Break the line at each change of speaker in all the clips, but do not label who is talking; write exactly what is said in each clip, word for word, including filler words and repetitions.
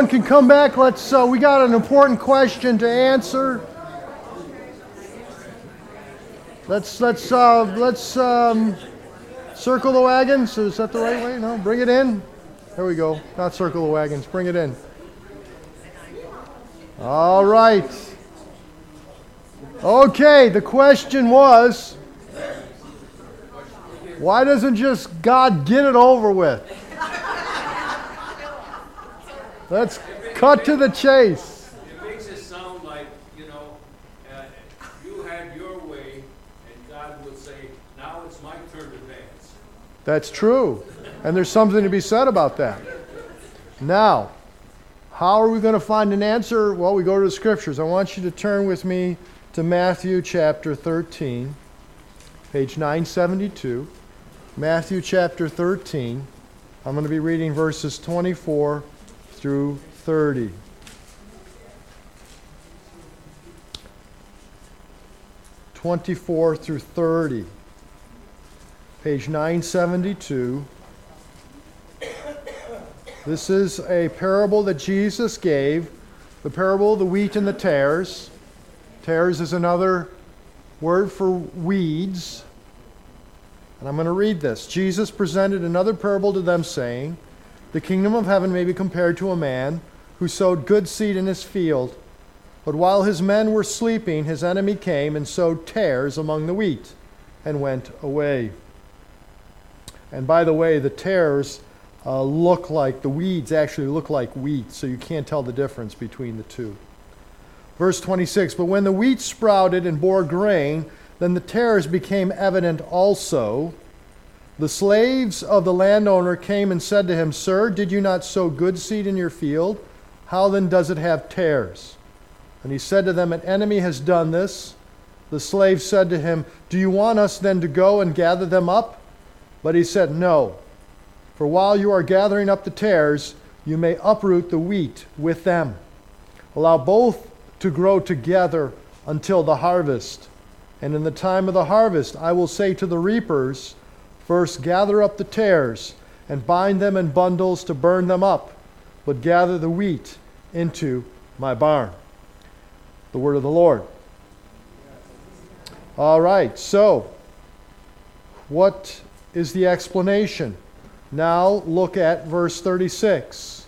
everyone can come back, let's. Uh, we got an important question to answer. Let's let's uh, let's um, circle the wagons. Is that the right way? No, bring it in. There we go. Not circle the wagons. Bring it in. All right. Okay. The question was, why doesn't just God get it over with? Let's cut to the chase.
It makes it sound like, you know, uh, you had your way, and God would say, now it's my turn to dance.
That's true. And there's something to be said about that. Now, how are we going to find an answer? Well, we go to the scriptures. I want you to turn with me to Matthew chapter thirteen, page nine seventy-two. Matthew chapter thirteen. I'm going to be reading verses twenty-four through thirty. twenty-four through thirty. Page nine seventy-two. This is a parable that Jesus gave, the parable of the wheat and the tares. Tares is another word for weeds. And I'm going to read this. Jesus presented another parable to them, saying, the kingdom of heaven may be compared to a man who sowed good seed in his field. But while his men were sleeping, his enemy came and sowed tares among the wheat and went away. And by the way, the tares uh, look like, the weeds actually look like wheat, so you can't tell the difference between the two. Verse twenty-six, but when the wheat sprouted and bore grain, then the tares became evident also. The slaves of the landowner came and said to him, Sir, did you not sow good seed in your field? How then does it have tares? And he said to them, an enemy has done this. The slave said to him, do you want us then to go and gather them up? But he said, no. For while you are gathering up the tares, you may uproot the wheat with them. Allow both to grow together until the harvest. And in the time of the harvest, I will say to the reapers, first gather up the tares and bind them in bundles to burn them up, but gather the wheat into my barn. The word of the Lord. All right, so what is the explanation? Now look at verse thirty-six.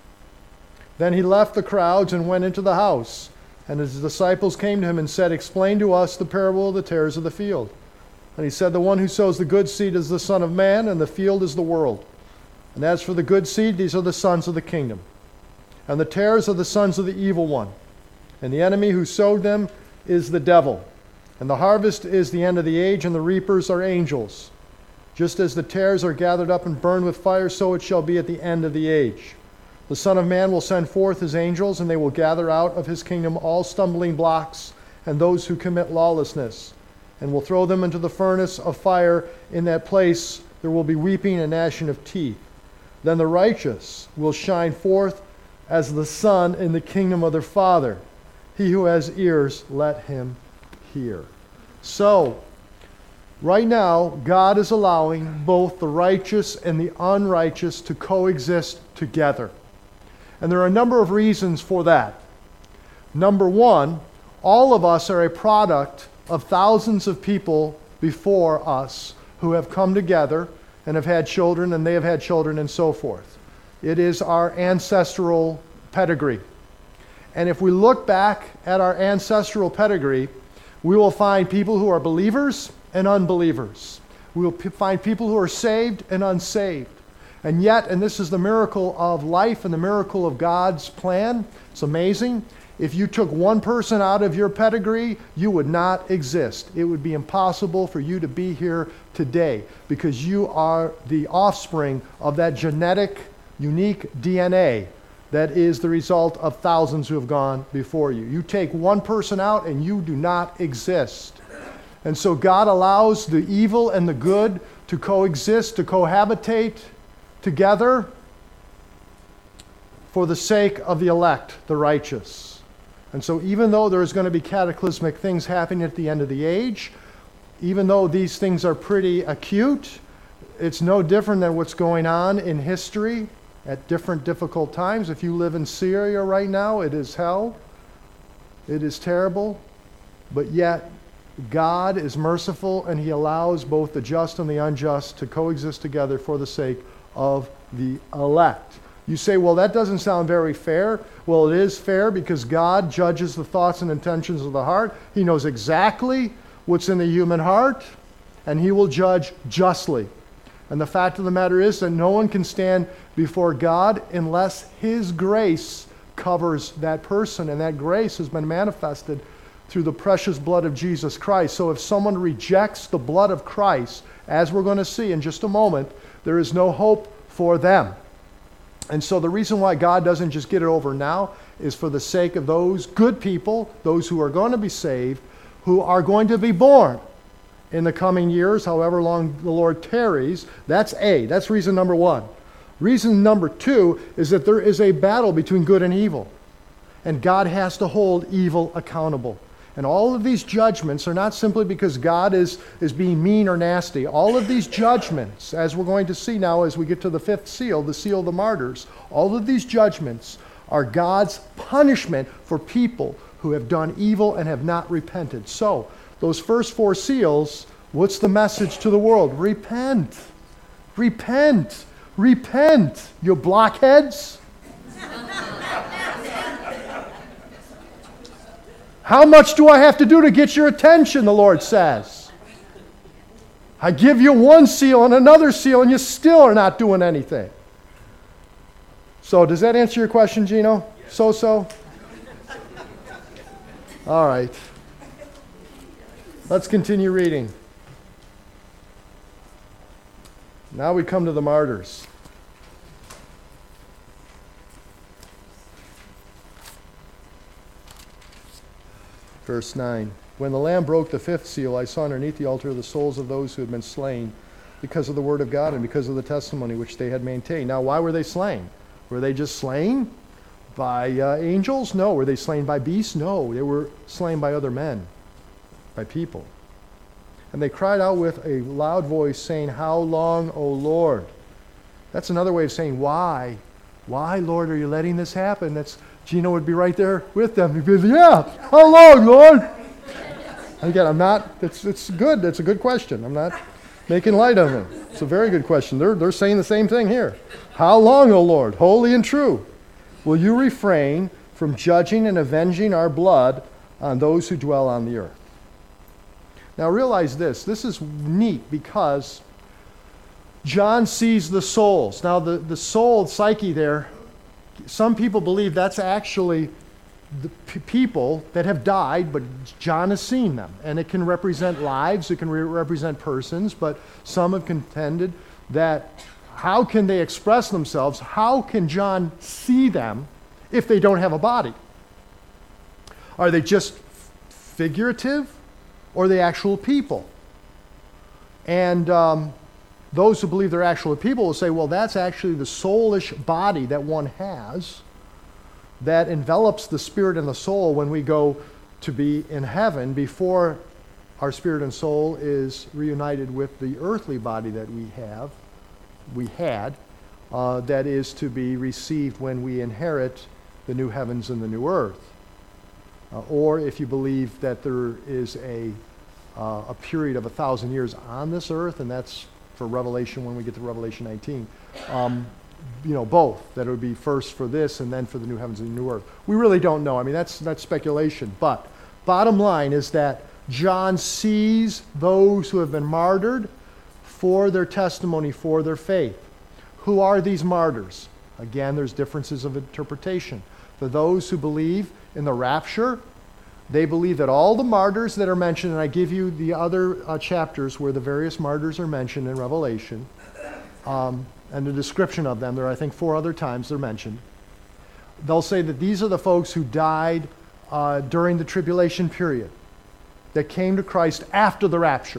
Then he left the crowds and went into the house. And his disciples came to him and said, explain to us the parable of the tares of the field. And he said, the one who sows the good seed is the Son of Man, and the field is the world. And as for the good seed, these are the sons of the kingdom. And the tares are the sons of the evil one. And the enemy who sowed them is the devil. And the harvest is the end of the age, and the reapers are angels. Just as the tares are gathered up and burned with fire, so it shall be at the end of the age. The Son of Man will send forth his angels, and they will gather out of his kingdom all stumbling blocks and those who commit lawlessness, and will throw them into the furnace of fire. In that place there will be weeping and gnashing of teeth. Then the righteous will shine forth as the sun in the kingdom of their Father. He who has ears, let him hear. So, right now, God is allowing both the righteous and the unrighteous to coexist together. And there are a number of reasons for that. Number one, all of us are a product of thousands of people before us who have come together and have had children, and they have had children, and so forth. It is our ancestral pedigree. And if we look back at our ancestral pedigree, we will find people who are believers and unbelievers. We will p- find people who are saved and unsaved. And yet, and this is the miracle of life and the miracle of God's plan, it's amazing. If you took one person out of your pedigree, you would not exist. It would be impossible for you to be here today because you are the offspring of that genetic, unique D N A that is the result of thousands who have gone before you. You take one person out and you do not exist. And so God allows the evil and the good to coexist, to cohabitate together for the sake of the elect, the righteous. And so even though there's going to be cataclysmic things happening at the end of the age, even though these things are pretty acute, it's no different than what's going on in history. at different difficult times. If you live in Syria right now, it is hell. It is terrible. But yet, God is merciful, and He allows both the just and the unjust to coexist together for the sake of the elect. You say, well, that doesn't sound very fair. Well, it is fair because God judges the thoughts and intentions of the heart. He knows exactly what's in the human heart, and He will judge justly. And the fact of the matter is that no one can stand before God unless His grace covers that person, and that grace has been manifested through the precious blood of Jesus Christ. So if someone rejects the blood of Christ, as we're going to see in just a moment, there is no hope for them. And so the reason why God doesn't just get it over now is for the sake of those good people, those who are going to be saved, who are going to be born in the coming years, however long the Lord tarries. That's A. That's reason number one. Reason number two is that there is a battle between good and evil. And God has to hold evil accountable. And all of these judgments are not simply because God is, is being mean or nasty. All of these judgments, as we're going to see now as we get to the fifth seal, the seal of the martyrs, all of these judgments are God's punishment for people who have done evil and have not repented. So, those first four seals, what's the message to the world? Repent. Repent. Repent, you blockheads. How much do I have to do to get your attention, the Lord says? I give you one seal and another seal, and you still are not doing anything. So, does that answer your question, Gino? Yes. So-so? All right. Let's continue reading. Now we come to the martyrs. Verse nine. When the Lamb broke the fifth seal, I saw underneath the altar the souls of those who had been slain because of the word of God and because of the testimony which they had maintained. Now, why were they slain? Were they just slain by uh, angels? No. Were they slain by beasts? No. They were slain by other men, by people. And they cried out with a loud voice, saying, How long, O Lord? That's another way of saying, why? Why, Lord, are you letting this happen? That's Gino would be right there with them. He'd be, yeah, how long, Lord? Again, I'm not, it's it's good. It's a good question. I'm not making light of it. It's a very good question. They're, they're saying the same thing here. How long, O Lord, holy and true, will you refrain from judging and avenging our blood on those who dwell on the earth? Now realize this. This is neat because John sees the souls. Now the, the soul psyche there, some people believe that's actually the p- people that have died, but John has seen them. And it can represent lives, it can re- represent persons, but some have contended that how can they express themselves? How can John see them if they don't have a body? Are they just figurative, or are they actual people? And um, those who believe they're actual people will say, well, that's actually the soulish body that one has that envelops the spirit and the soul when we go to be in heaven before our spirit and soul is reunited with the earthly body that we have, we had, uh, that is to be received when we inherit the new heavens and the new earth. Uh, or if you believe that there is a uh, a period of a thousand years on this earth, and that's for Revelation when we get to Revelation nineteen, um, you know, both, that it would be first for this and then for the new heavens and the new earth. We really don't know. I mean, that's that's speculation. But bottom line is that John sees those who have been martyred for their testimony, for their faith. Who are these martyrs? Again, there's differences of interpretation. For those who believe in the rapture, they believe that all the martyrs that are mentioned, and I give you the other uh, chapters where the various martyrs are mentioned in Revelation, um, and the description of them, there are I think four other times they're mentioned. They'll say that these are the folks who died uh, during the tribulation period, that came to Christ after the rapture.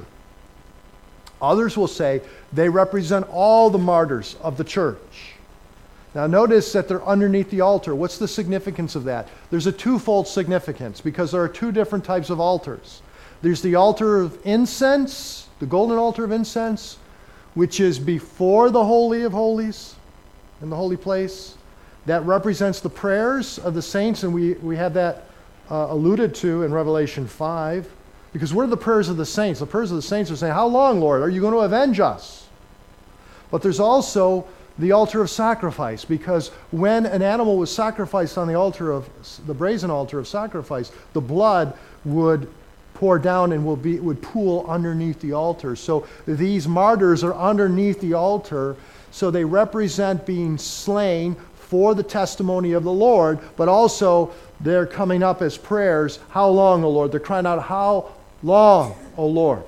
Others will say they represent all the martyrs of the church. Now notice that they're underneath the altar. What's the significance of that? There's a twofold significance because there are two different types of altars. There's the altar of incense, the golden altar of incense, which is before the Holy of Holies. in the holy place. That represents the prayers of the saints, and we, we have that uh, alluded to in Revelation five. Because what are the prayers of the saints? The prayers of the saints are saying, how long, Lord? Are you going to avenge us? But there's also the altar of sacrifice, because when an animal was sacrificed on the altar of the brazen altar of sacrifice, the blood would pour down and will be would pool underneath the altar. So these martyrs are underneath the altar, so they represent being slain for the testimony of the Lord, but also they're coming up as prayers. How long, O Lord? They're crying out, how long, O Lord?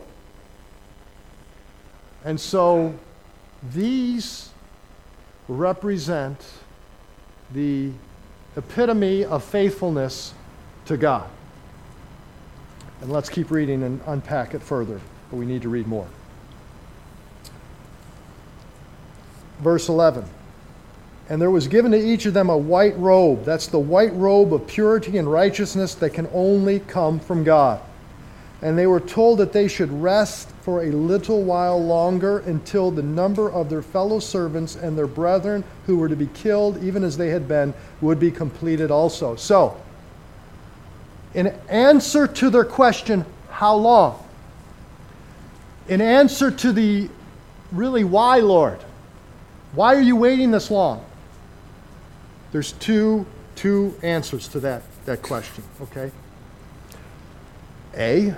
And so these represent the epitome of faithfulness to God. And let's keep reading and unpack it further, but we need to read more. Verse eleven. And there was given to each of them a white robe. That's the white robe of purity and righteousness that can only come from God. And they were told that they should rest for a little while longer until the number of their fellow servants and their brethren who were to be killed, even as they had been, would be completed also. So, in answer to their question, how long? In answer to the, really, why, Lord? Why are you waiting this long? There's two, two answers to that, that question, okay? A,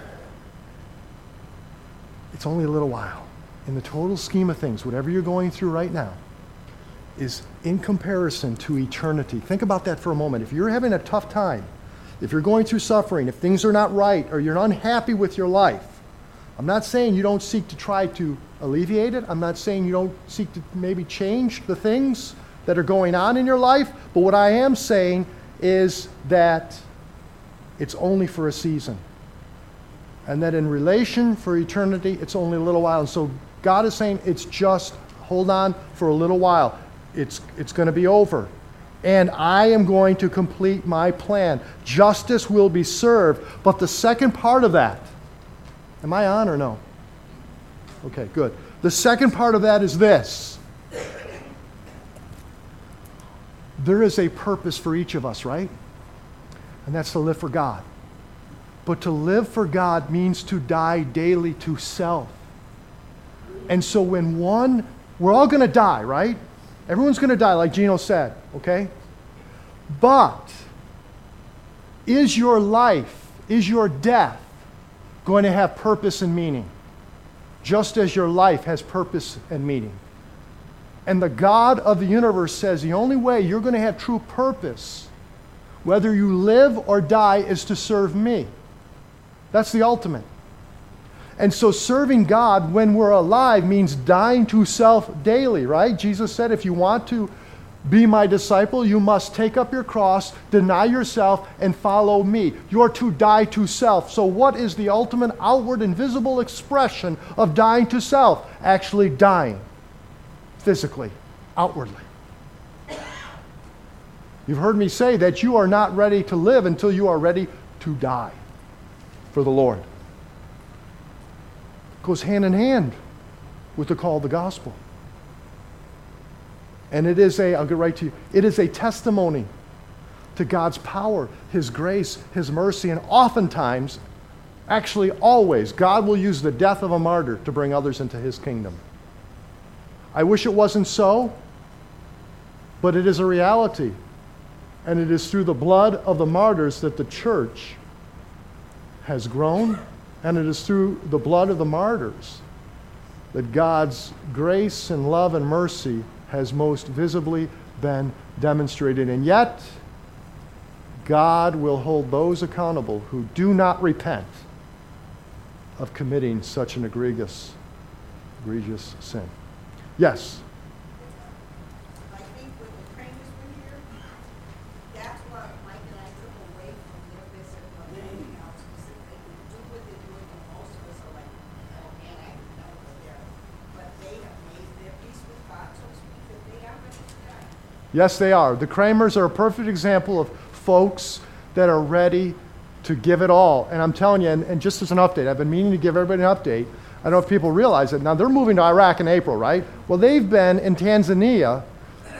it's only a little while. In the total scheme of things, whatever you're going through right now is in comparison to eternity. Think about that for a moment. If you're having a tough time, if you're going through suffering, if things are not right, or you're unhappy with your life, I'm not saying you don't seek to try to alleviate it. I'm not saying you don't seek to maybe change the things that are going on in your life. But what I am saying is that it's only for a season. And that in relation for eternity, it's only a little while. And so God is saying, it's just, hold on for a little while. It's, it's going to be over. And I am going to complete my plan. Justice will be served. But the second part of that, am I on or no? Okay, good. The second part of that is this. There is a purpose for each of us, right? And that's to live for God. But to live for God means to die daily to self. And so when one, we're all going to die, right? Everyone's going to die, like Gino said, okay? But is your life, is your death going to have purpose and meaning? Just as your life has purpose and meaning. And the God of the universe says the only way you're going to have true purpose, whether you live or die, is to serve me. That's the ultimate. And so serving God when we're alive means dying to self daily, right? Jesus said, if you want to be my disciple, you must take up your cross, deny yourself, and follow me. You're to die to self. So what is the ultimate outward and visible expression of dying to self? Actually dying physically, outwardly. You've heard me say that you are not ready to live until you are ready to die for the Lord. It goes hand in hand with the call of the gospel. And it is a, I'll get right to you, it is a testimony to God's power, His grace, His mercy, and oftentimes, actually always, God will use the death of a martyr to bring others into His kingdom. I wish it wasn't so, but it is a reality. And it is through the blood of the martyrs that the church has grown, and it is through the blood of the martyrs that God's grace and love and mercy has most visibly been demonstrated. And yet, God will hold those accountable who do not repent of committing such an egregious, egregious sin. Yes?
I think when the Kramers were here, that's why Mike and I took away from their visit of anything else, because they could do what they're doing, and most of us are like, oh man, I didn't know it was there. But they have made their peace with God, so to speak, that they are ready to die.
Yes, they are. The Kramers are a perfect example of folks that are ready to give it all. And I'm telling you, and, and just as an update, I've been meaning to give everybody an update. I don't know if people realize it. Now, they're moving to Iraq in April, right? Well, they've been in Tanzania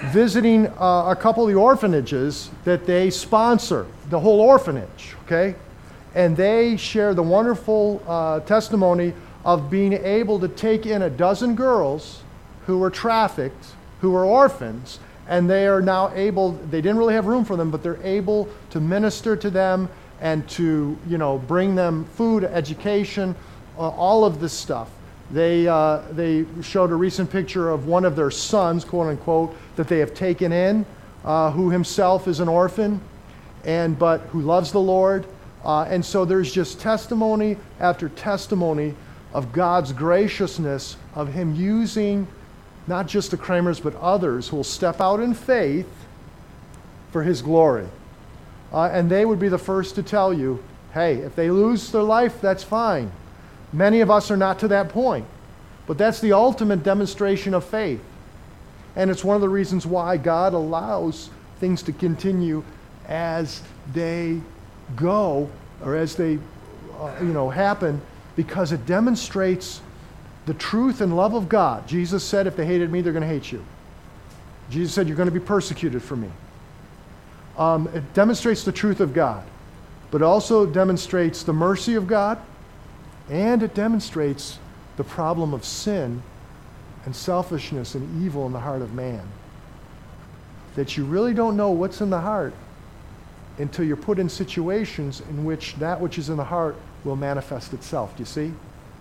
visiting uh, a couple of the orphanages that they sponsor, the whole orphanage, okay? And they share the wonderful uh, testimony of being able to take in a dozen girls who were trafficked, who were orphans, and they are now able, they didn't really have room for them, but they're able to minister to them and to, you know, bring them food, education, uh, all of this stuff. They, uh, they showed a recent picture of one of their sons, quote unquote, that they have taken in, uh, who himself is an orphan, and but who loves the Lord. Uh, and so there's just testimony after testimony of God's graciousness, of Him using not just the Kramers, but others who will step out in faith for His glory. Uh, and they would be the first to tell you, hey, if they lose their life, that's fine. Many of us are not to that point. But that's the ultimate demonstration of faith. And it's one of the reasons why God allows things to continue as they go, or as they uh, you know, happen, because it demonstrates the truth and love of God. Jesus said, if they hated me, they're going to hate you. Jesus said, you're going to be persecuted for me. Um, it demonstrates the truth of God, but also demonstrates the mercy of God, and it demonstrates the problem of sin and selfishness and evil in the heart of man. That you really don't know what's in the heart until you're put in situations in which that which is in the heart will manifest itself. Do you see?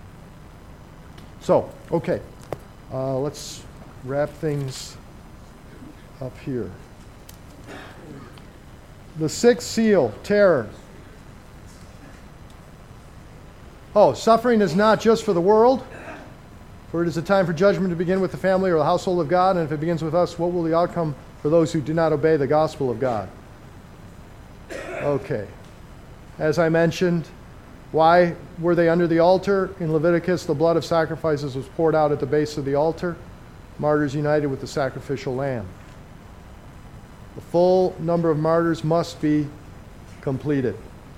So, okay. Uh, let's wrap things up here. The sixth seal, terror. Oh, suffering is not just for the world, for it is a time for judgment to begin with the family or the household of God, and if it begins with us, what will the outcome for those who do not obey the gospel of God? Okay. As I mentioned, why were they under the altar? In Leviticus, the blood of sacrifices was poured out at the base of the altar. Martyrs united with the sacrificial lamb. The full number of martyrs must be completed.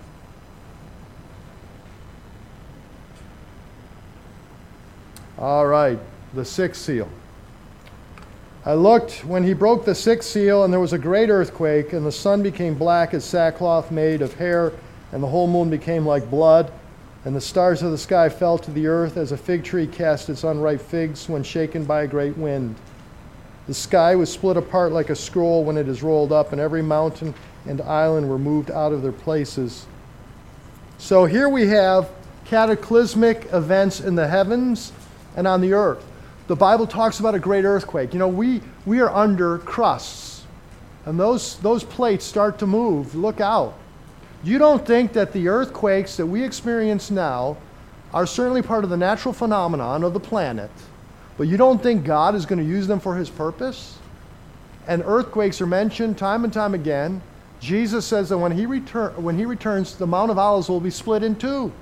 All right, the sixth seal. I looked when he broke the sixth seal, and there was a great earthquake, and the sun became black as sackcloth made of hair, and the whole moon became like blood, and the stars of the sky fell to the earth as a fig tree casts its unripe figs when shaken by a great wind. The sky was split apart like a scroll when it is rolled up, and every mountain and island were moved out of their places. So here we have cataclysmic events in the heavens and on the earth. The Bible talks about a great earthquake. You know, we, we are under crusts, and those, those plates start to move. Look out. You don't think that the earthquakes that we experience now are certainly part of the natural phenomenon of the planet, but you don't think God is going to use them for His purpose? And earthquakes are mentioned time and time again. Jesus says that when he, return, when he returns, the Mount of Olives will be split in two.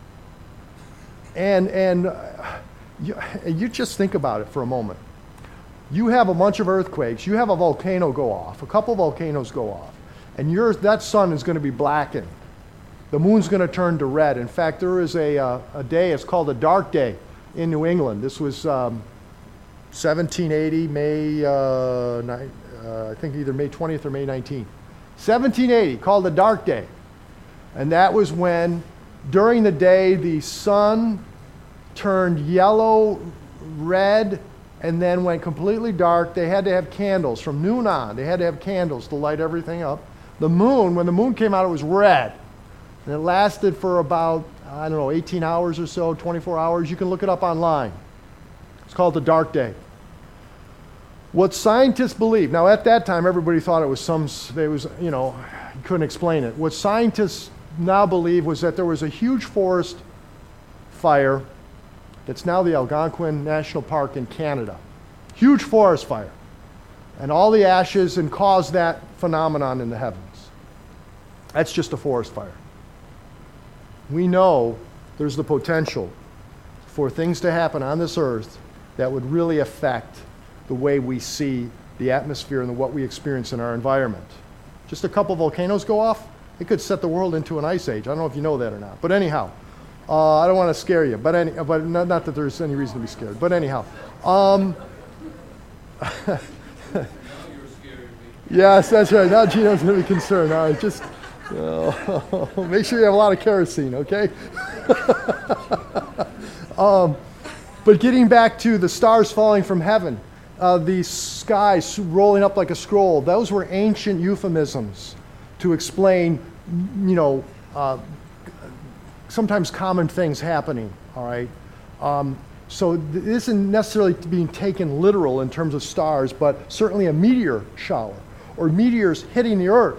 And, and uh, you, you just think about it for a moment. You have a bunch of earthquakes. You have a volcano go off. A couple volcanoes go off. And yours, that sun is going to be blackened. The moon's going to turn to red. In fact, there is a, uh, a day, it's called a dark day in New England. This was um, seventeen eighty, May, uh, ni- uh, I think either May twentieth or May nineteenth. seventeen eighty, called the dark day. And that was when, during the day, the sun turned yellow, red, and then went completely dark. They had to have candles from noon on. They had to have candles to light everything up. The moon, when the moon came out, it was red. And it lasted for about, I don't know, eighteen hours or so, twenty-four hours. You can look it up online. It's called the dark day. What scientists believe, now at that time everybody thought it was some, it was, you know, you couldn't explain it. What scientists now believe was that there was a huge forest fire that's now the Algonquin National Park in Canada. Huge forest fire. And all the ashes and caused that phenomenon in the heavens. That's just a forest fire. We know there's the potential for things to happen on this earth that would really affect the way we see the atmosphere and what we experience in our environment. Just a couple volcanoes go off, it could set the world into an ice age. I don't know if you know that or not. But anyhow, uh, I don't want to scare you, but, any, but not, not that there's any reason to be scared. But anyhow, um, Yes, that's right. Now Gino's going to be concerned. All right, just oh, make sure you have a lot of kerosene, okay? um, but getting back to the stars falling from heaven, uh, the sky rolling up like a scroll, those were ancient euphemisms to explain, you know, uh, sometimes common things happening, all right? Um, so this isn't necessarily being taken literal in terms of stars, but certainly a meteor shower or meteors hitting the earth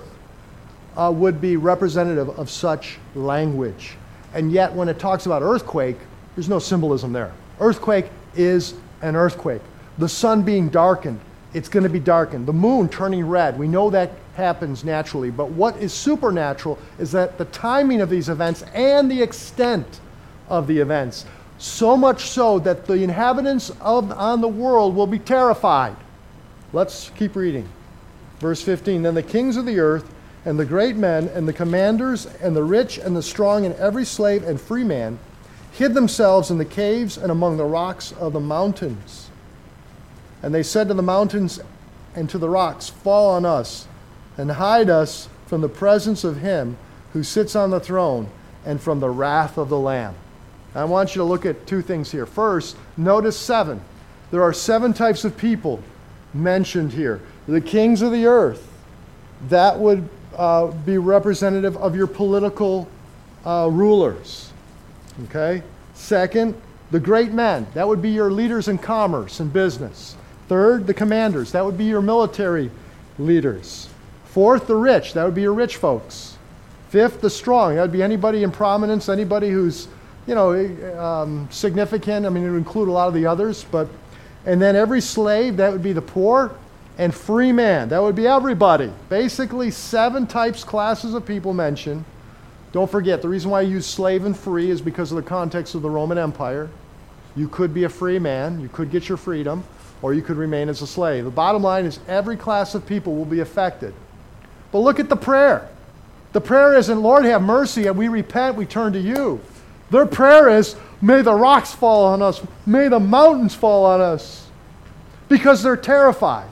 uh, would be representative of such language. And yet when it talks about earthquake, there's no symbolism there. Earthquake is an earthquake. The sun being darkened, it's going to be darkened. The moon turning red, we know that happens naturally. But what is supernatural is that the timing of these events and the extent of the events, so much so that the inhabitants of on the world will be terrified. Let's keep reading. Verse fifteen, then the kings of the earth and the great men and the commanders and the rich and the strong and every slave and free man hid themselves in the caves and among the rocks of the mountains. And they said to the mountains and to the rocks, fall on us and hide us from the presence of him who sits on the throne and from the wrath of the Lamb. I want you to look at two things here. First, notice seven. There are seven types of people mentioned here. The kings of the earth, that would uh, be representative of your political uh, rulers. Okay? Second, the great men, that would be your leaders in commerce and business. Third, the commanders, that would be your military leaders. Fourth, the rich, that would be your rich folks. Fifth, the strong, that would be anybody in prominence, anybody who's, you know, um, significant. I mean, it would include a lot of the others, but, and then every slave, that would be the poor, and free man, that would be everybody. Basically, seven types, classes of people mentioned. Don't forget, the reason why I use slave and free is because of the context of the Roman Empire. You could be a free man, you could get your freedom, or you could remain as a slave. The bottom line is every class of people will be affected. But look at the prayer. The prayer isn't, Lord, have mercy, and we repent, we turn to you. Their prayer is, may the rocks fall on us, may the mountains fall on us, because they're terrified.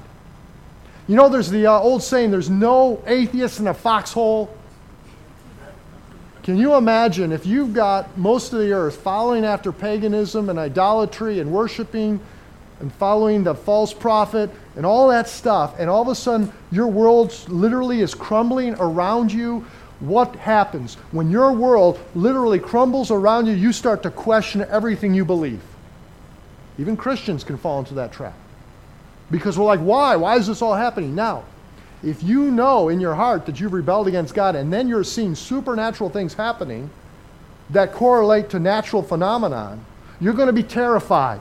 You know, there's the uh, old saying, there's no atheist in a foxhole. Can you imagine if you've got most of the earth following after paganism and idolatry and worshiping and following the false prophet and all that stuff, and all of a sudden your world literally is crumbling around you? What happens? When your world literally crumbles around you, you start to question everything you believe. Even Christians can fall into that trap. Because we're like, why? Why is this all happening now? If you know in your heart that you've rebelled against God, and then you're seeing supernatural things happening that correlate to natural phenomenon, you're going to be terrified.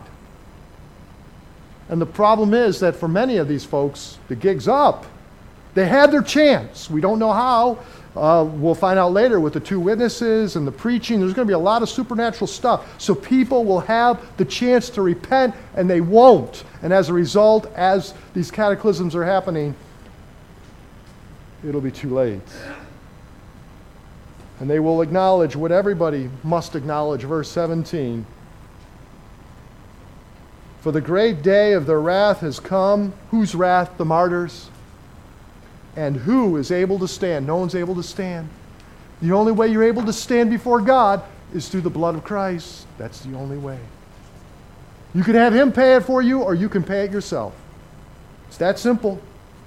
And the problem is that for many of these folks, the gig's up. They had their chance. We don't know how. Uh, we'll find out later with the two witnesses and the preaching. There's going to be a lot of supernatural stuff. So people will have the chance to repent, and they won't. And as a result, as these cataclysms are happening, it'll be too late. And they will acknowledge what everybody must acknowledge. Verse seventeen. For the great day of their wrath has come. Whose wrath? The martyrs. And who is able to stand? No one's able to stand. The only way you're able to stand before God is through the blood of Christ. That's the only way. You can have him pay it for you, or you can pay it yourself. It's that simple.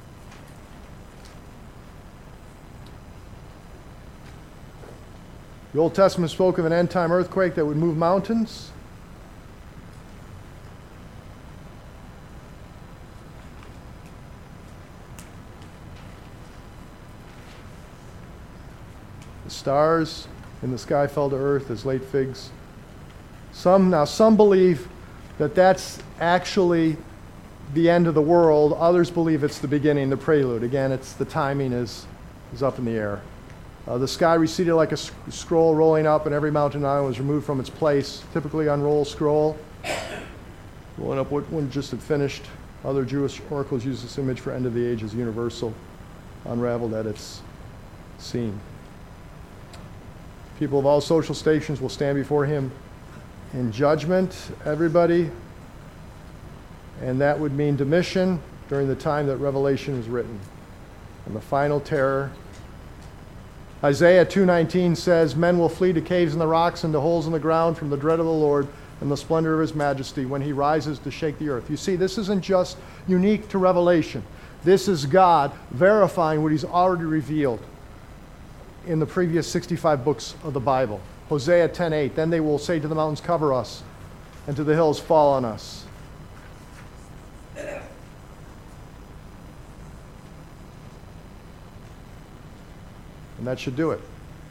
The Old Testament spoke of an end-time earthquake that would move mountains. The stars in the sky fell to earth as late figs. Some now some believe that that's actually the end of the world. Others believe it's the beginning, the prelude. Again, it's the timing is is up in the air. Uh, the sky receded like a sc- scroll rolling up, and every mountain island was removed from its place. Typically, unroll scroll. Rolling up what one just had finished. Other Jewish oracles use this image for end of the age as universal, unraveled at its seam. People of all social stations will stand before him in judgment, everybody. And that would mean Domitian during the time that Revelation was written. And the final terror. Isaiah two nineteen says, men will flee to caves in the rocks and to holes in the ground from the dread of the Lord and the splendor of his majesty when he rises to shake the earth. You see, this isn't just unique to Revelation. This is God verifying what he's already revealed in the previous sixty-five books of the Bible. Hosea ten eight, then they will say to the mountains, cover us, and to the hills, fall on us. And that should do it.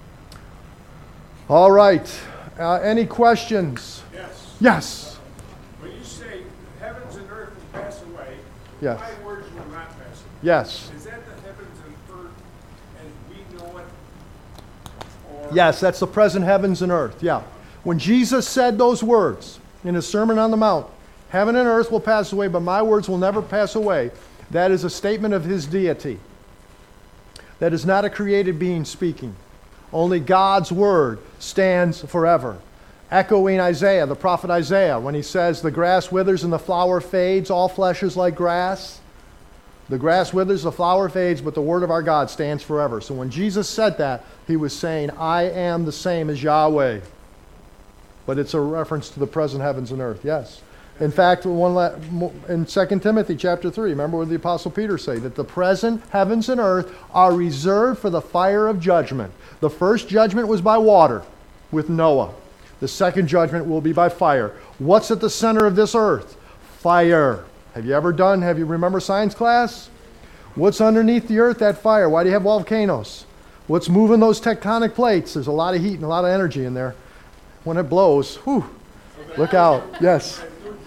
All right. Uh, any questions?
Yes.
Yes.
When you say heavens and earth will pass away,
Yes.
my words will not pass away.
Yes.
Is that the heavens and earth as we know it? Or
Yes, that's the present heavens and earth. Yeah. When Jesus said those words in his Sermon on the Mount, heaven and earth will pass away, but my words will never pass away, that is a statement of his deity. That is not a created being speaking. Only God's word stands forever. Echoing Isaiah, the prophet Isaiah, when he says, the grass withers and the flower fades, all flesh is like grass. The grass withers, the flower fades, but the word of our God stands forever. So when Jesus said that, he was saying, I am the same as Yahweh. But it's a reference to the present heavens and earth, yes. In fact, one la- in Second Timothy chapter three, remember what the Apostle Peter said, that the present heavens and earth are reserved for the fire of judgment. The first judgment was by water with Noah. The second judgment will be by fire. What's at the center of this earth? Fire. Have you ever done, have you remember science class? What's underneath the earth? That fire. Why do you have volcanoes? What's moving those tectonic plates? There's a lot of heat and a lot of energy in there. When it blows, whew, look out. Yes.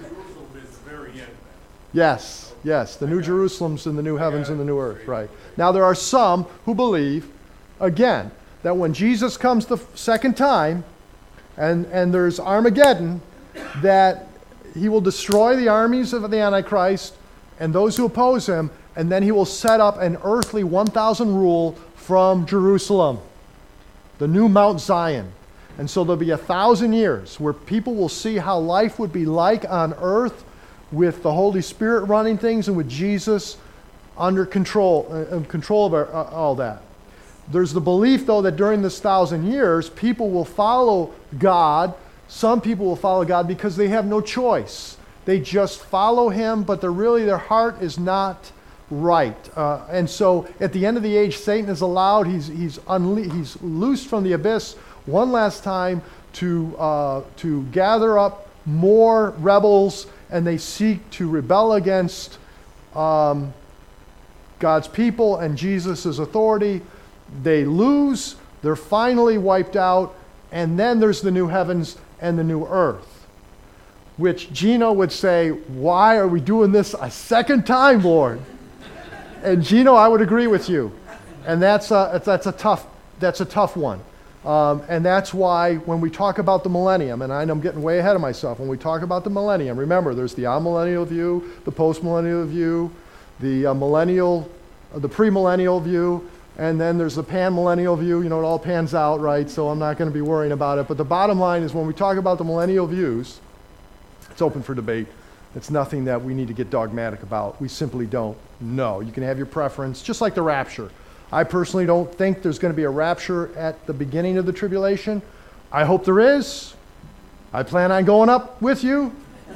Yes, yes. The New Jerusalem's in the new heavens and the new earth, right. Now there are some who believe, again, that when Jesus comes the second time, and, and there's Armageddon, that he will destroy the armies of the Antichrist and those who oppose him, and then he will set up an earthly one thousand rule from Jerusalem, the new Mount Zion. And so there'll be a thousand years where people will see how life would be like on earth with the Holy Spirit running things and with Jesus under control, uh, control of our, uh, all that. There's the belief, though, that during this thousand years, people will follow God. Some people will follow God because they have no choice. They just follow him, but they're really, their heart is not right. Uh, and so at the end of the age, Satan is allowed, he's, he's, unle- he's loosed from the abyss one last time to, uh, to gather up more rebels, and they seek to rebel against um, God's people and Jesus' authority. They lose, they're finally wiped out, and then there's the new heavens and the new earth, which Gino would say, why are we doing this a second time, Lord? And Gino, I would agree with you. And that's a, that's a, tough, that's a tough one. Um, and that's why when we talk about the millennium, and I know I'm getting way ahead of myself, when we talk about the millennium, remember there's the amillennial view, the postmillennial view, the uh, millennial, uh, the premillennial view, and then there's the panmillennial view. You know, it all pans out, right? So I'm not going to be worrying about it. But the bottom line is when we talk about the millennial views, it's open for debate. It's nothing that we need to get dogmatic about. We simply don't know. You can have your preference, just like the rapture. I personally don't think there's going to be a rapture at the beginning of the tribulation. I hope there is. I plan on going up with you.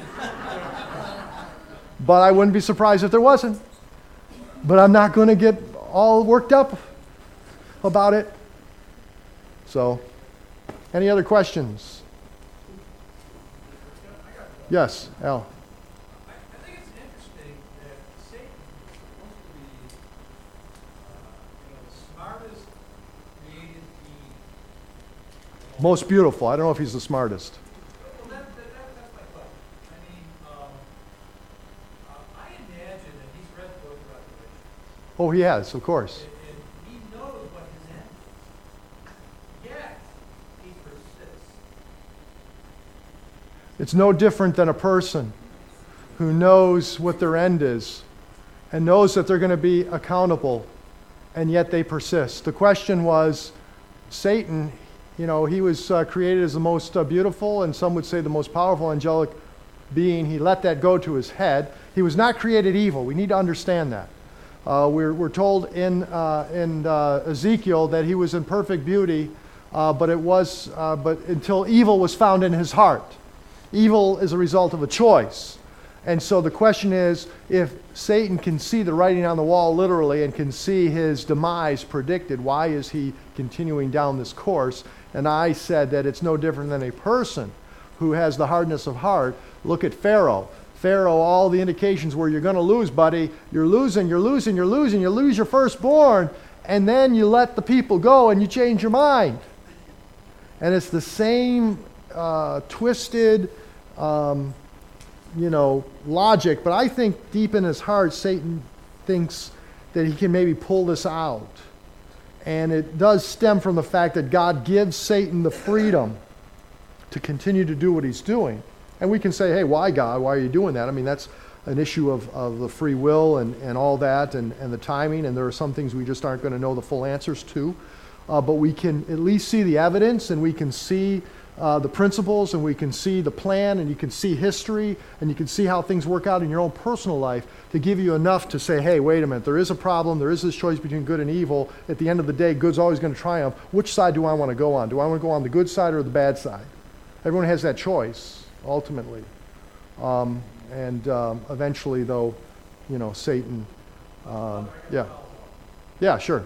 But I wouldn't be surprised if there wasn't. But I'm not going to get all worked up about it. So, any other questions? Yes, Al.
I think it's interesting that Satan is supposed to be, uh, you know, the smartest created being.
Most beautiful. I don't know if he's the smartest.
Well, that, that, that, that's my thought. I mean, um, uh, I imagine that he's read the book of Revelation.
Oh, he has, of course.
And, and he knows what his end is. Yet, he persists.
It's no different than a person who knows what their end is and knows that they're going to be accountable, and yet they persist. The question was, Satan, you know, he was uh, created as the most uh, beautiful, and some would say the most powerful angelic being. He let that go to his head. He was not created evil. We need to understand that. Uh, we're, we're told in, uh, in uh, Ezekiel that he was in perfect beauty, uh, but it was uh, but until evil was found in his heart. Evil is a result of a choice. And so the question is, if Satan can see the writing on the wall literally and can see his demise predicted, why is he continuing down this course? And I said that it's no different than a person who has the hardness of heart. Look at Pharaoh. Pharaoh, all the indications were you're going to lose, buddy. You're losing, you're losing, you're losing. You lose your firstborn, and then you let the people go and you change your mind. And it's the same uh, twisted, um, you know, logic. But I think deep in his heart, Satan thinks that he can maybe pull this out. And it does stem from the fact that God gives Satan the freedom to continue to do what he's doing. And we can say, hey, why, God? Why are you doing that? I mean, that's an issue of, of the free will and, and all that and, and the timing. And there are some things we just aren't going to know the full answers to. Uh, but we can at least see the evidence, and we can see uh, the principles, and we can see the plan, and you can see history, and you can see how things work out in your own personal life to give you enough to say, hey, wait a minute, there is a problem. There is this choice between good and evil. At the end of the day, good's always going to triumph. Which side do I want to go on? Do I want to go on the good side or the bad side? Everyone has that choice, ultimately. Um, and um, eventually, though, you know, Satan, uh, yeah. Yeah, sure.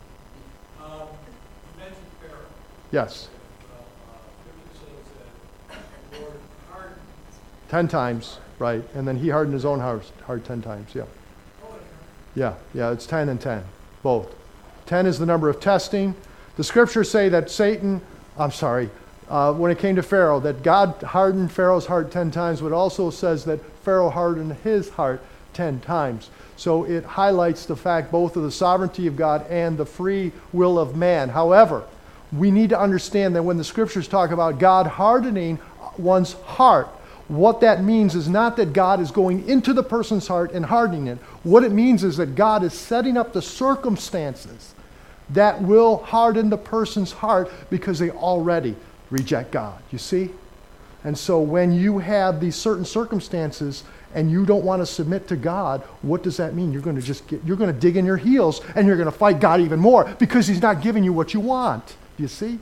Um, you mentioned Pharaoh.
Yes.
Uh, uh, Scripture says that the Lord hardened.
Ten times, right. And then he hardened his own heart, heart ten times, yeah. Yeah, yeah, it's ten and ten, both. Ten is the number of testing. The scriptures say that Satan, I'm sorry, uh, when it came to Pharaoh, that God hardened Pharaoh's heart ten times, but it also says that Pharaoh hardened his heart ten times. So it highlights the fact both of the sovereignty of God and the free will of man. However, we need to understand that when the scriptures talk about God hardening one's heart, what that means is not that God is going into the person's heart and hardening it. What it means is that God is setting up the circumstances that will harden the person's heart because they already reject God. You see? And so when you have these certain circumstances and you don't want to submit to God, what does that mean? You're going to just get, you're going to dig in your heels and you're going to fight God even more because he's not giving you what you want. You see?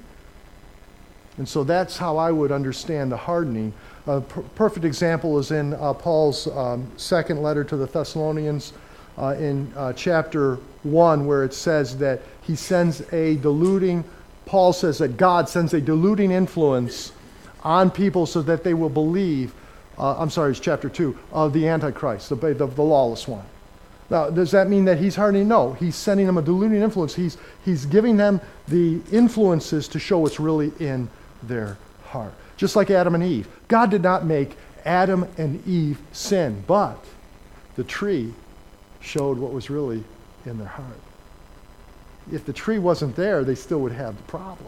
And so that's how I would understand the hardening. A per- perfect example is in uh, Paul's um, second letter to the Thessalonians uh, in uh, chapter one, where it says that he sends a deluding, Paul says that God sends a deluding influence on people so that they will believe, uh, I'm sorry, it's chapter two, of the Antichrist, the, the, the lawless one. Now, does that mean that he's hardening? No, he's sending them a deluding influence. He's, he's giving them the influences to show what's really in their heart. Just like Adam and Eve. God did not make Adam and Eve sin, but the tree showed what was really in their heart. If the tree wasn't there, they still would have the problem.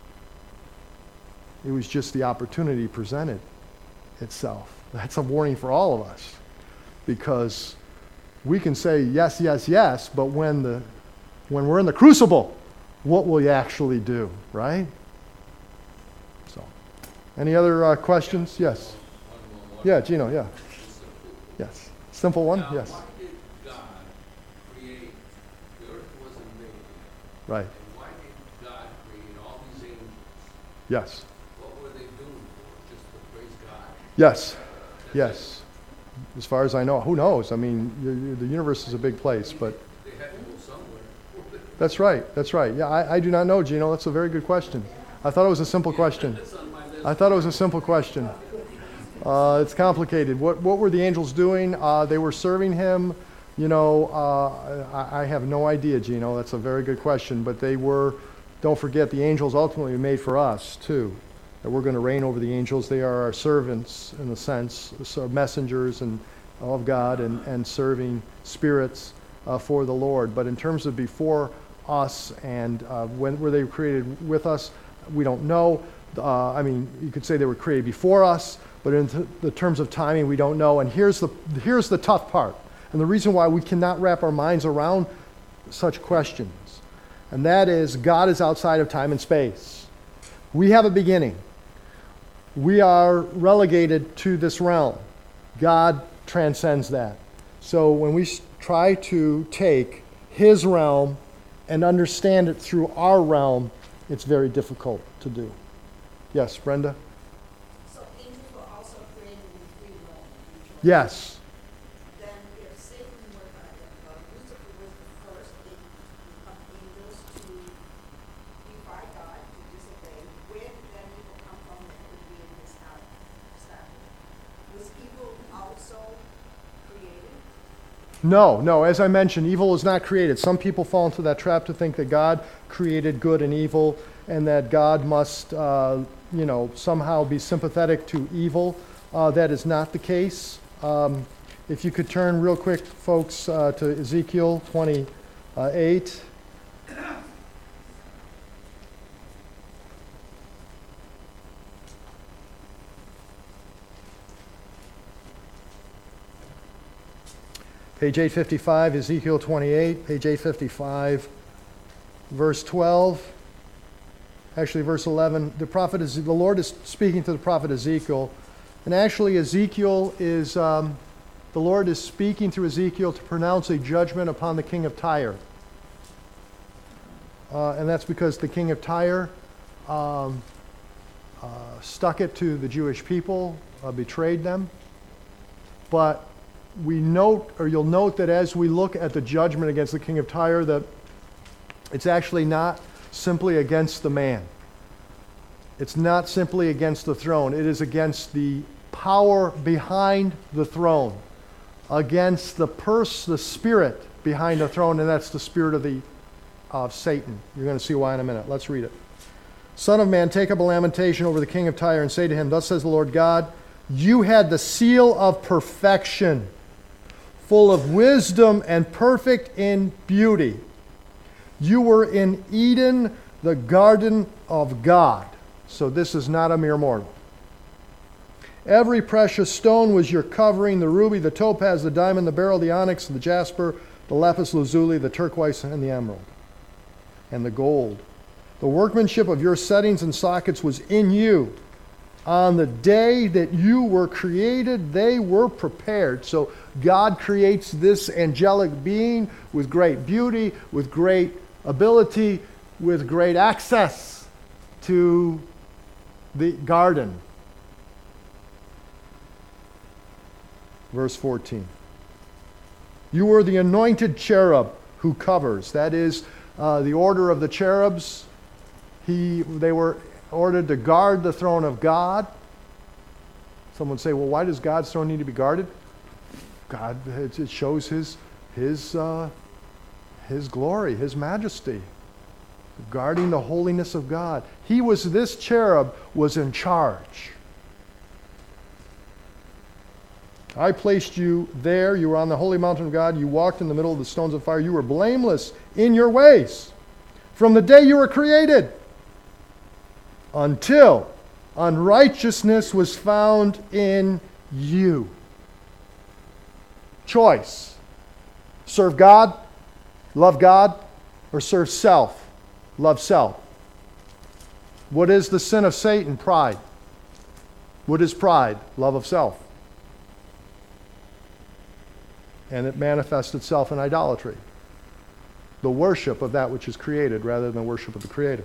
It was just the opportunity presented itself. That's a warning for all of us, because we can say yes, yes, yes, but when the when we're in the crucible, what will you actually do, right? So, any other uh, questions? Yes. Yeah, Gino. Yeah. Yes. Simple one.
Now,
Yes.
why did God create, the earth wasn't made,
Right.
and why did God create all these angels?
Yes.
What were they doing for? Just to praise God?
Yes. Yes. As far as I know, who knows? I mean, you, you, the universe is a big place, but
They had to go somewhere.
that's right. That's right. Yeah, I, I do not know, Gino. That's a very good question. I thought it was a simple question.
That's on my list.
I thought it was a simple question. Uh, it's complicated. What what were the angels doing? Uh, they were serving him. You know, uh, I, I have no idea, Gino. That's a very good question. But they were, don't forget, the angels ultimately were made for us, too. That we're going to reign over the angels. They are our servants, in a sense, so messengers and of God and, and serving spirits uh, for the Lord. But in terms of before us and uh, when were they created with us, we don't know. Uh, I mean, you could say they were created before us, but in th- the terms of timing, we don't know. And here's the here's the tough part, and the reason why we cannot wrap our minds around such questions, and that is God is outside of time and space. We have a beginning. We are relegated to this realm. God transcends that. So when we try to take his realm and understand it through our realm, it's very difficult to do. Yes, Brenda?
So angels were also created in free will.
Yes.
Then if Satan were, uh, uh, Lucifer was the first of angels to defy God, to disobey, where did that evil come from that could be in this house? Was evil also created?
No, no. As I mentioned, evil is not created. Some people fall into that trap to think that God created good and evil, and that God must, uh, you know, somehow be sympathetic to evil. Uh, that is not the case. Um, if you could turn real quick, folks, uh, to Ezekiel twenty-eight. Page eight fifty-five, Ezekiel twenty-eight, page eight fifty-five, verse twelve. Actually, verse eleven. The prophet is the Lord is speaking to the prophet Ezekiel, and actually Ezekiel is um, the Lord is speaking through Ezekiel to pronounce a judgment upon the king of Tyre, uh, and that's because the king of Tyre um, uh, stuck it to the Jewish people, uh, betrayed them, but we note, or you'll note that as we look at the judgment against the king of Tyre, that it's actually not simply against the man. It's not simply against the throne. It is against the power behind the throne, against the purse, the spirit behind the throne, and that's the spirit of the of Satan. You're going to see why in a minute. Let's read it. Son of man, take up a lamentation over the king of Tyre and say to him, thus says the Lord God, you had the seal of perfection, full of wisdom and perfect in beauty. You were in Eden, the garden of God. So this is not a mere mortal. Every precious stone was your covering, the ruby, the topaz, the diamond, the beryl, the onyx, the jasper, the lapis lazuli, the turquoise, and the emerald, and the gold. The workmanship of your settings and sockets was in you. On the day that you were created, they were prepared. So God creates this angelic being with great beauty, with great ability, with great access to the garden. Verse fourteen. You were the anointed cherub who covers. That is uh, the order of the cherubs. He, they were ordered to guard the throne of God. Someone would say, well, why does God's throne need to be guarded? God, it shows his, his, uh, his glory, his majesty, guarding the holiness of God. He was, this cherub was in charge. I placed you there. You were on the holy mountain of God. You walked in the middle of the stones of fire. You were blameless in your ways from the day you were created until unrighteousness was found in you. Choice. Serve God, love God, or serve self, love self. What is the sin of Satan? Pride. What is pride? Love of self. And it manifests itself in idolatry. The worship of that which is created rather than the worship of the Creator.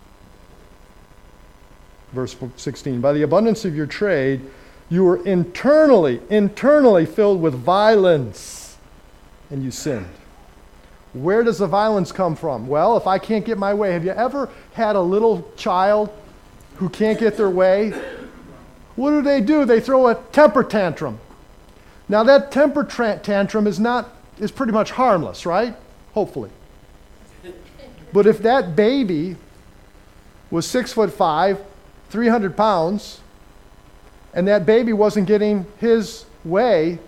Verse sixteen, by the abundance of your trade, you were internally, internally filled with violence, and you sinned. Where does the violence come from? Well, if I can't get my way, have you ever had a little child who can't get their way? What do they do? They throw a temper tantrum. Now that temper tra- tantrum is not, is pretty much harmless, right? Hopefully. But if that baby was six foot five, three hundred pounds, and that baby wasn't getting his way,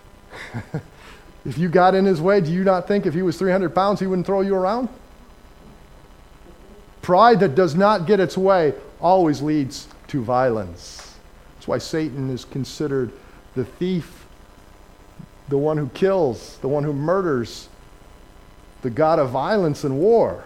if you got in his way, do you not think if he was three hundred pounds, he wouldn't throw you around? Pride that does not get its way always leads to violence. That's why Satan is considered the thief, the one who kills, the one who murders, the god of violence and war.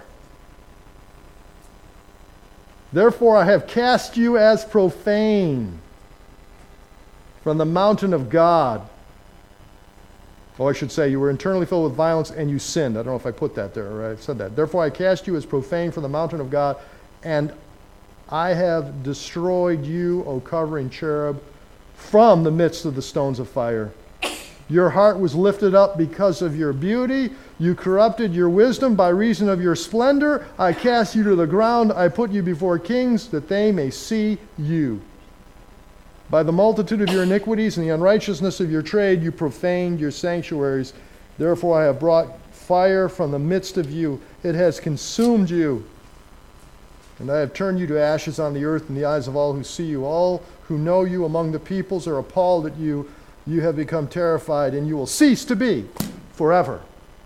Therefore I have cast you as profane from the mountain of God. Oh, I should say, you were internally filled with violence and you sinned. I don't know if I put that there or I said that. Therefore I cast you as profane from the mountain of God, and I have destroyed you, O covering cherub, from the midst of the stones of fire. Your heart was lifted up because of your beauty. You corrupted your wisdom by reason of your splendor. I cast you to the ground. I put you before kings that they may see you. By the multitude of your iniquities and the unrighteousness of your trade, you profaned your sanctuaries. Therefore I have brought fire from the midst of you. It has consumed you. And I have turned you to ashes on the earth in the eyes of all who see you. All who know you among the peoples are appalled at you. You have become terrified, and you will cease to be forever.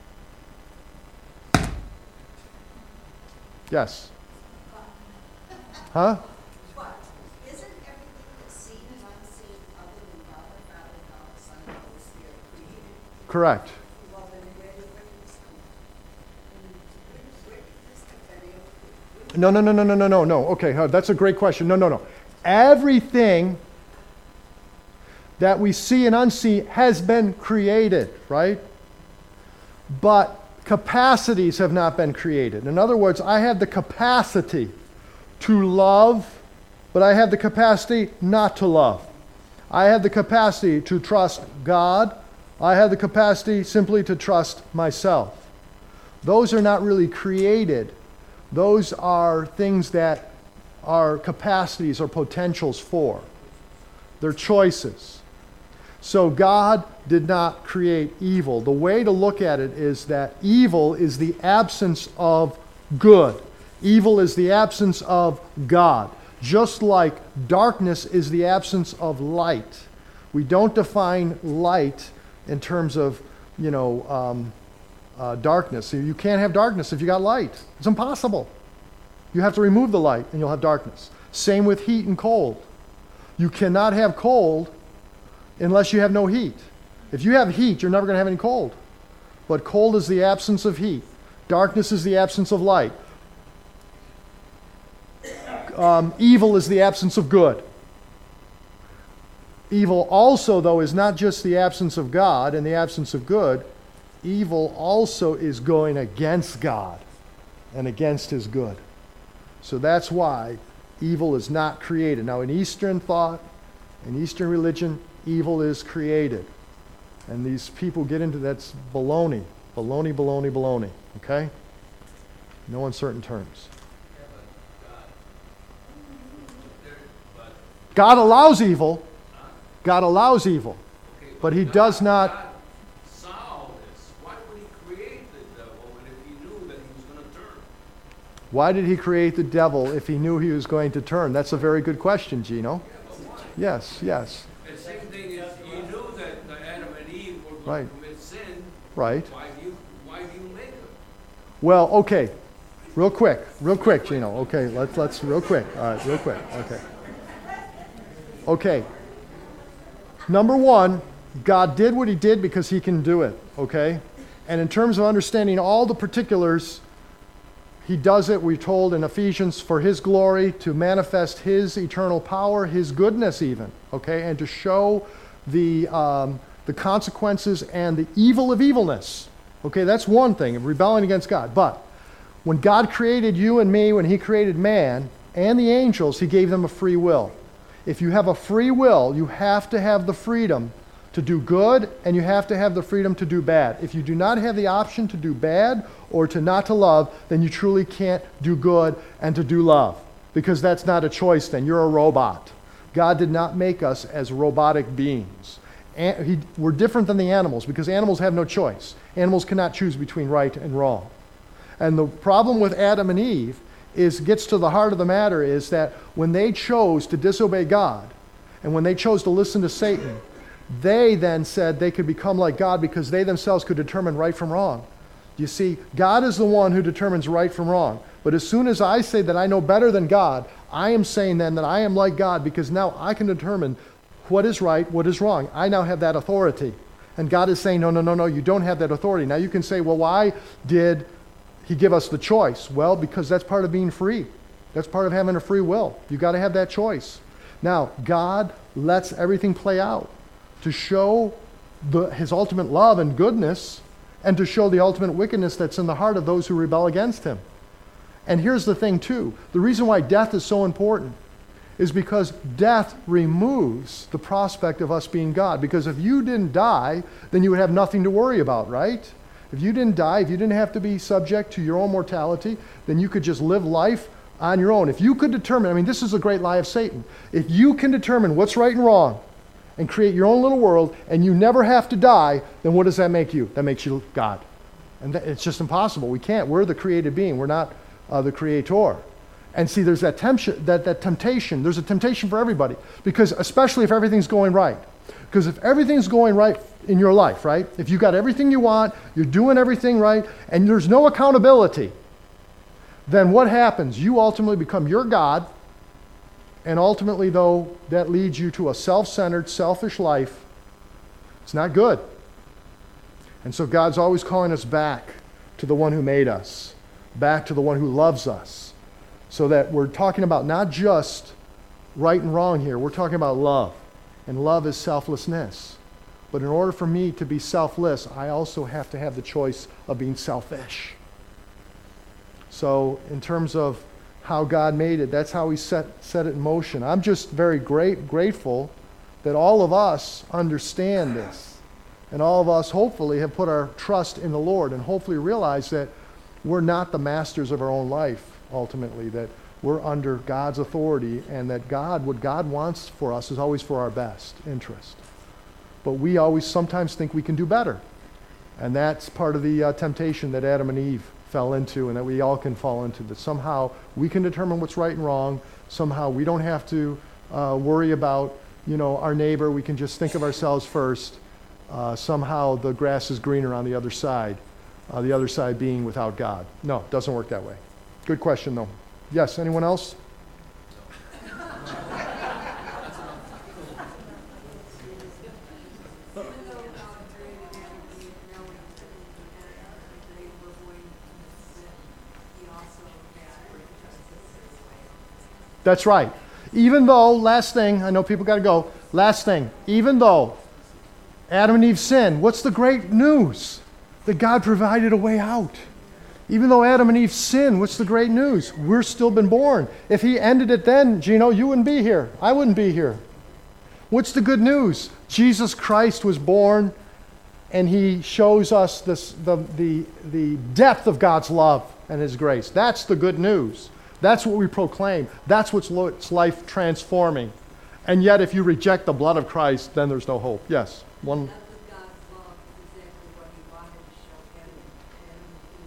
Yes? Huh?
But isn't everything that's seen and unseen other than God, the Father, God, the Son, and the Holy Spirit created?
Correct.
Well, then where did wickedness come from? Wickedness that they-
No, no, no, no, no, no, no, no. Okay, huh, that's a great question. No, no, no. Everything that we see and unsee has been created, right? But capacities have not been created. In other words, I have the capacity to love, but I have the capacity not to love. I have the capacity to trust God. I have the capacity simply to trust myself. Those are not really created. Those are things that are capacities or potentials for. They're choices. So God did not create evil. The way to look at it is that evil is the absence of good. Evil is the absence of God. Just like darkness is the absence of light. We don't define light in terms of, you know, um, uh, darkness. You can't have darkness if you got light. It's impossible. You have to remove the light and you'll have darkness. Same with heat and cold. You cannot have cold unless you have no heat. If you have heat, you're never going to have any cold. But cold is the absence of heat. Darkness is the absence of light. Um, evil is the absence of good. Evil also, though, is not just the absence of God and the absence of good. Evil also is going against God and against His good. So that's why evil is not created. Now, in Eastern thought, in Eastern religion, evil is created. And these people get into that's baloney. Baloney, baloney, baloney. Okay? No uncertain terms.
Yeah, but God, there, but,
God allows evil.
huh?
God allows evil.
Okay,
But He
God-
does not.
God saw all this. Why would He create the devil and if He knew that he was going to turn?
Why did He create the devil if He knew he was going to turn? That's a very good question, Gino.
Yeah, but why?
Yes, yes.
And same thing is, He knew that the Adam and Eve were going
Right.
to commit sin.
Right.
Why do you, why do you make them?
Well, okay. Real quick. Real quick, Gino. Okay, let's let's real quick. All right, real quick. Okay. Okay. Number one, God did what He did because He can do it, okay? And in terms of understanding all the particulars, He does it, we're told in Ephesians, for His glory, to manifest His eternal power, His goodness even, okay? And to show the, um, the consequences and the evil of evilness. Okay, that's one thing, of rebelling against God. But when God created you and me, when He created man and the angels, He gave them a free will. If you have a free will, you have to have the freedom to do good, and you have to have the freedom to do bad. If you do not have the option to do bad or to not to love, then you truly can't do good and to do love, because that's not a choice then. You're a robot. God did not make us as robotic beings. And he, we're different than the animals because animals have no choice. Animals cannot choose between right and wrong. And the problem with Adam and Eve is gets to the heart of the matter is that when they chose to disobey God and when they chose to listen to Satan, they then said they could become like God because they themselves could determine right from wrong. You see, God is the one who determines right from wrong. But as soon as I say that I know better than God, I am saying then that I am like God because now I can determine what is right, what is wrong. I now have that authority. And God is saying, no, no, no, no, you don't have that authority. Now you can say, well, why did He give us the choice? Well, because that's part of being free. That's part of having a free will. You've got to have that choice. Now, God lets everything play out to show the, his ultimate love and goodness, and to show the ultimate wickedness that's in the heart of those who rebel against him. And here's the thing too, the reason why death is so important is because death removes the prospect of us being God. Because if you didn't die, then you would have nothing to worry about, right? If you didn't die, if you didn't have to be subject to your own mortality, then you could just live life on your own. If you could determine, I mean, this is a great lie of Satan. If you can determine what's right and wrong and create your own little world and you never have to die, then what does that make you? That makes you God. And that, it's just impossible. We can't. We're the created being. We're not uh, the creator. And see, there's that, temp- that, that temptation. There's a temptation for everybody. Because especially if everything's going right. Because if everything's going right in your life, right? If you got everything you want, you're doing everything right, and there's no accountability, then what happens? You ultimately become your God, and ultimately, though, that leads you to a self-centered, selfish life. It's not good. And so God's always calling us back to the one who made us, back to the one who loves us, so that we're talking about not just right and wrong here, we're talking about love. And love is selflessness. But in order for me to be selfless, I also have to have the choice of being selfish. So in terms of how God made it, that's how he set, set it in motion. I'm just very great, grateful that all of us understand this. And all of us hopefully have put our trust in the Lord and hopefully realize that we're not the masters of our own life, ultimately, that we're under God's authority and that God, what God wants for us is always for our best interest. But we always sometimes think we can do better. And that's part of the uh, temptation that Adam and Eve fell into and that we all can fall into, that somehow we can determine what's right and wrong. Somehow we don't have to uh, worry about, you know, our neighbor. We can just think of ourselves first. Uh, somehow the grass is greener on the other side, uh, the other side being without God. No, it doesn't work that way. Good question, though. Yes, anyone else? That's right. Even though, last thing, I know people got to go, last thing, even though Adam and Eve sinned, what's the great news? That God provided a way out. Even though Adam and Eve sinned, what's the great news? We're still been born. If he ended it then, Gino, you wouldn't be here. I wouldn't be here. What's the good news? Jesus Christ was born, and he shows us this, the, the, the depth of God's love and his grace. That's the good news. That's what we proclaim. That's what's lo- it's life transforming. And yet if you reject the blood of Christ, then there's no hope. Yes, one.
That was God's love, is exactly what he wanted to show Adam, Adam and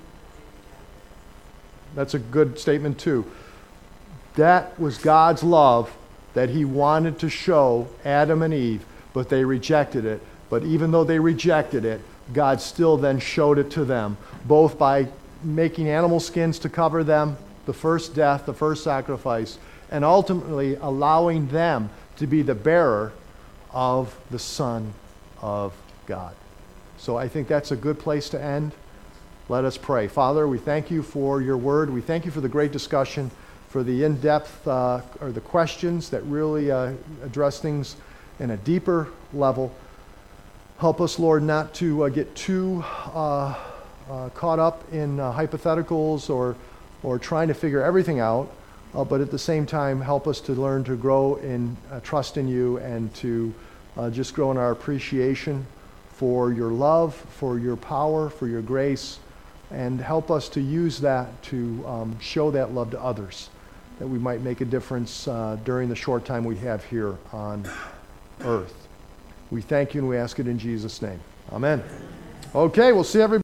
Eve.
That's a good statement too. That was God's love that he wanted to show Adam and Eve, but they rejected it. But even though they rejected it, God still then showed it to them, both by making animal skins to cover them, the first death, the first sacrifice, and ultimately allowing them to be the bearer of the Son of God. So I think that's a good place to end. Let us pray. Father, we thank you for your word. We thank you for the great discussion, for the in-depth uh, or the questions that really uh, address things in a deeper level. Help us, Lord, not to uh, get too uh, uh, caught up in uh, hypotheticals or or trying to figure everything out, uh, but at the same time, help us to learn to grow in uh, trust in you and to uh, just grow in our appreciation for your love, for your power, for your grace, and help us to use that to um, show that love to others, that we might make a difference uh, during the short time we have here on earth. We thank you and we ask it in Jesus' name. Amen. Okay, we'll see everybody.